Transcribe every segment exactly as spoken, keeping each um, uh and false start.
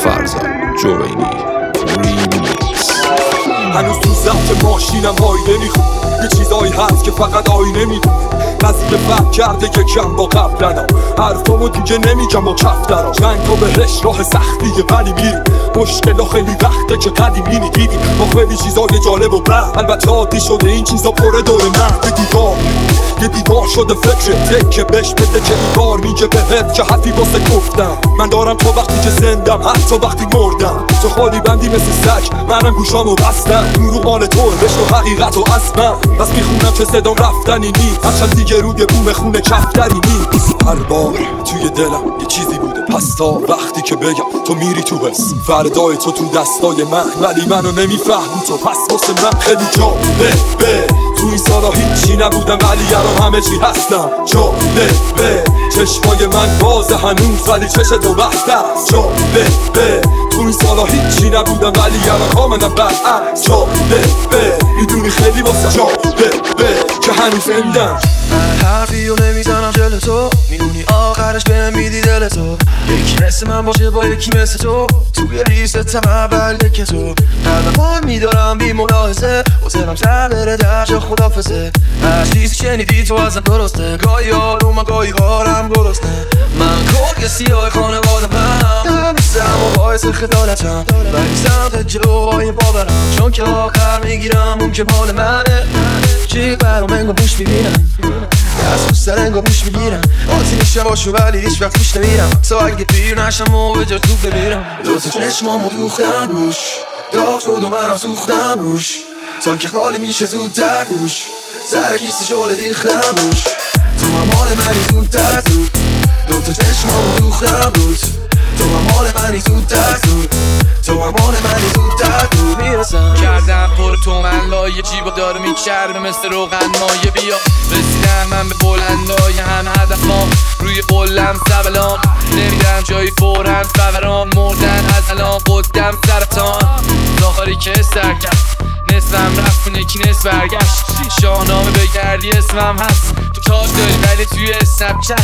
فرزاد جوینی ریمیکس. هنوز تو ضبط ماشینم آینه میخونه، یه چیزایی هست که فقط آینه میدونه. قضیه فرق کرده یکم با قبلنا، حرفامو دیگه نمیگم با کفترا. جنگا بهش راه سختیه ولی میریم، مشکلا خیلی وقته که قدیمی دیدیم. با خیلی چیزای جالب و بد، البته عادی شده این چیزا پره دور من. یه دیوار یه دیوار شده فکرت که بهش بده که دیوار میگه بهت که حرفی واسه گفتم. من دارم تا وقتی که زندم، حتی وقتی مردم. تو خالی بندی مثل سگ، منم گوشامو بستم. رو مال تو بشو حقیقت و اصلا بس میخونم که صدام رفتنی نیست، هرچند دیگه روی بوم خونه کفتری نیست. هر بار توی دلم یه چیزی بوده، پس تا وقتی که بگم تو میری تو حس، فردای تو تو دستای من ولی منو نمیفهمی تو. پس واسه من خیلی جالبه، تو این سالا هیچی نبودم ولی الان همه چی هستم. جالبه چشمای من بازه هنوز ولی چش تو بسته است. جالبه تو این سالا هیچی نبودم ولی الان کاملا برعکس. جالبه میدونی خیلی واسه جالبه که هنوز زندم. حرفی رو نمیزنم جل تو، میدونی آخرش بهم میدی دل تو. یکی مثل من باشه با یکی مثل تو، توی ریستم اول که تو. قلبم پای میدارم بی ملاحظه، حسنم سر بره درجا خدافزه. هر چیزی شنیدی تو ازم درسته، گاهی آروم گاهی حالم درسته. من کل یه سیاه خانواده منم، نمیستم و باعث خدالتم، ولی سمت جلوهای باورم. چون که آخر میگیرم اون که مال منه. چی برام انگا بوش میبینم، دست روز سر انگا بوش میگیرم. آتی میشم باشو ولی هیچ وقت پیش نمیرم، تا اگه پیر نشم و به جا تو بمیرم. دوتا چشمامو دوختم روش، داغ شد و منم سوختم روش. تا که خالی میشه زودتر روش، سر کیسه شعله ریختم روش. تو هم مال منی زودتر زود، دوتا چشمامو دوختم روش. تو هم مال منی زودتر زود، تو هم مال منی زودتر زود. میرسم کردم پر تو من لایه، جیبا داره میچربه مثل روغن مایه. بیا رسیدم من به بلندای هم هدفام، روی قلم سبلام. نمیدم جایی فورم فوران، مردن از الان قدم سرطان. داخلی که سرکم نصفم رفت اون یکی نصف برگشت. شاهنامه بگردی اسمم هست، تو تاج داری ولی توی اسنپ چت.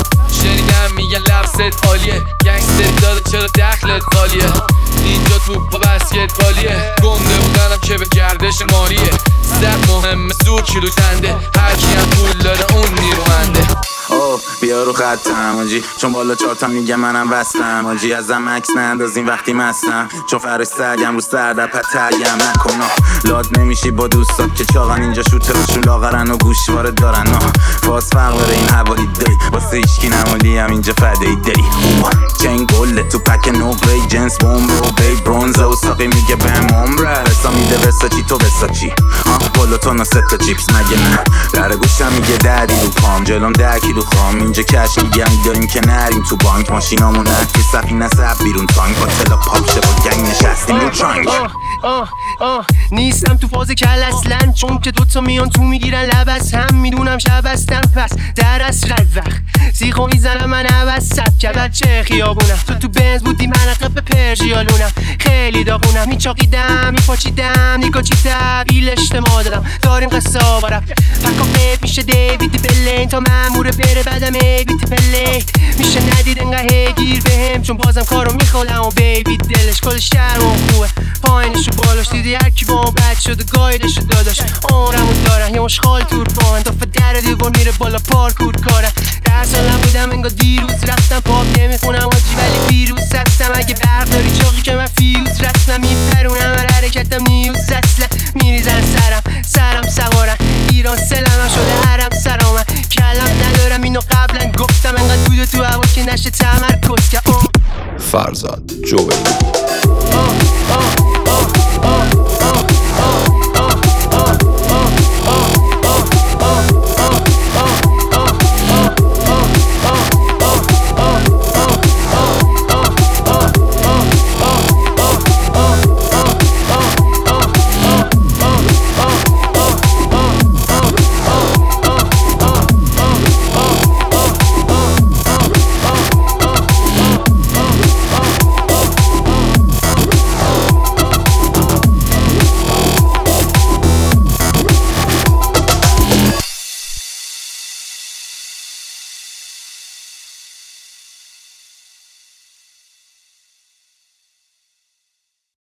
شنیدم میگن لبست عالیه، گنگستر داده چرا دخلت خالیه. اینجا توپ با بسکتبالیه، گنده بودنم که به گردش ماریه. صد مهمه زور کیلو چنده، هرکی هم پول داره اون نیرومنده. اوه بیا رو خطم آجی، چون بالا چارتا میگه منم وستم آجی. ازم عکس نندازین وقتی مستم، چون فرش سرگم رو سردر پترگم نکنم. لاد نمیشی با دوستات که چاقن، اینجا شوترشون لاغرن و گوشواره دارن. باز فرق داره این حوالی داری، واسه ایشکی نمالی هم اینجا فده ای داری. چنگ گله تو پک نقره جنس بومب و بی برونزه و ساقی میگه بهم عمره. رسا میده وسا چی تو وسا چی، آه بالا تو نسه تا چیپس مگه نه. در گوشم میگه دری رو پام، جلوم ده کیلو خام. اینجا کش گنگ داریم که نریم تو بانک، ماشینامون نفتی سفینه سب بیرون تانک. با تلا پاپ شه با گنگ نشستیم رو ترانک. آه آه نیستم تو فاز کل اصلا، چون که دوتا میان تو میگیرن لب از هم. میدونم شب هستم پس در اصل وقت سیخو میزنم من عوض سب که بچه خیابونم. تو تو بنز بودی من اقب پرژیالونم، خیلی داغونم. میچاقیدم میپاچیدم نیگا چی تبیل اجتماع دادم. داریم قصه با رفت فکا پیش دیوید بلین، تا ماموره بره بعدم ایوید پله. میشه ندید انگاه گیر بهم، چون بازم کارو میخوالم و بیبی دلش کل شهر و خوبه. پایینشو بالاش دیدی هرکی با بد شده گایدشو داداش. عمرمو دارن یه مشخال تور بان، دافت در دیوار میره بالا پارکور کارم. در سالم بودم انگاه دیروز رفتم پاپ نمیخونم آجی ولی پیروز هستم. اگه برق داری چاقی که من فیوز رسمم میپرونم، هر حرکتم نیوز اصلا میریزن سرم سرم سوارم. ایران سلمم شده حرم سرامم، کلم ندارم اینو قبلا گفتم. انقدر دود تو هوا که نشه تمرکز که فرزاد جوینی